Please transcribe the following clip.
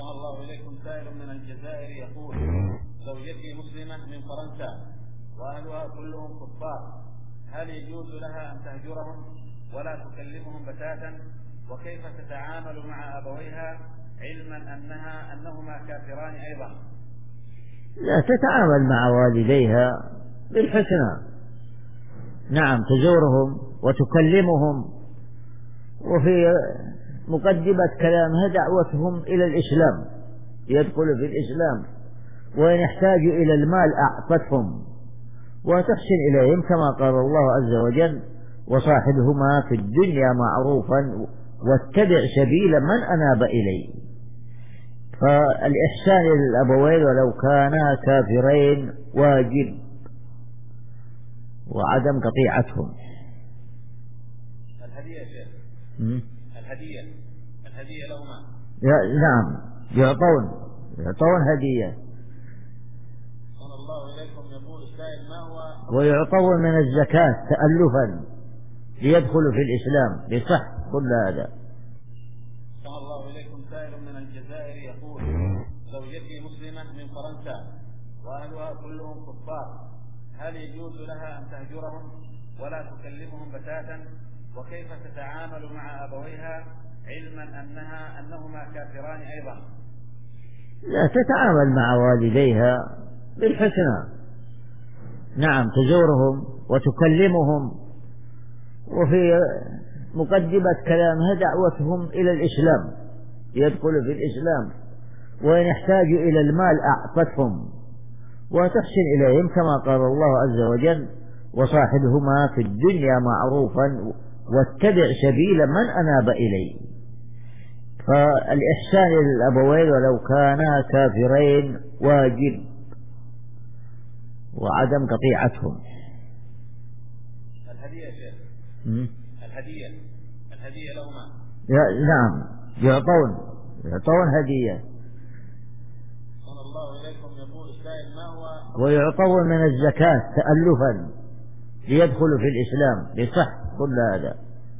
أحسن الله إليكم. سائل من الجزائر يقول: زوجتي مسلمة من فرنسا وأهلها كلهم كفار، هل يجوز لها أن تهجرهم ولا تكلمهم بتاتا؟ وكيف تتعامل مع أبويها علما أنهما كافران أيضا؟ لا، تتعامل مع والديها بالحسنى. نعم، تزورهم وتكلمهم، وفي مقدمة كلامها دعوتهم إلى الإسلام، يدخلوا في الإسلام، وإن يحتاجوا إلى المال أعطتهم، وتحسن إليهم كما قال الله عز وجل: وصاحبهما في الدنيا معروفا واتبع سبيل من أناب إليه. فالإحسان للأبوين ولو كانا كافرين واجب، وعدم قطيعتهم. الهدية يا شيخ، الهدية لهما. نعم، يعطون هدية. صلى الله إليكم. يقول السائل: ما هو ويعطون من الزكاة تألفا ليدخلوا في الإسلام، لصح كل هذا. صلى الله إليكم. سائل من الجزائر يقول: زوجتي مسلمة من فرنسا وأهلها كلهم كفار، هل يجوز لها أن تهجرهم ولا تكلمهم بتاتا؟ وكيف تتعامل مع أبويها علما أنهما كافران أيضا؟ لا، تتعامل مع والديها بالحسنى. نعم، تزورهم وتكلمهم، وفي مقدمة كلامها دعوتهم إلى الإسلام، يدخلوا في الإسلام، وإن يحتاجوا إلى المال أعطتهم، وتحسن إليهم كما قال الله عز وجل: وصاحبهما في الدنيا معروفا واتبع سبيل من أناب إليه. فالإحسان للأبوين ولو كانا كافرين واجب، وعدم قطيعتهم. الهدية يا شيخ، الهدية لهما. نعم، يعطون هدية. صلى الله إليكم. يقول السائل: ما هو ويعطون من الزكاة تألفا ليدخلوا في الإسلام، لصح كل هذا.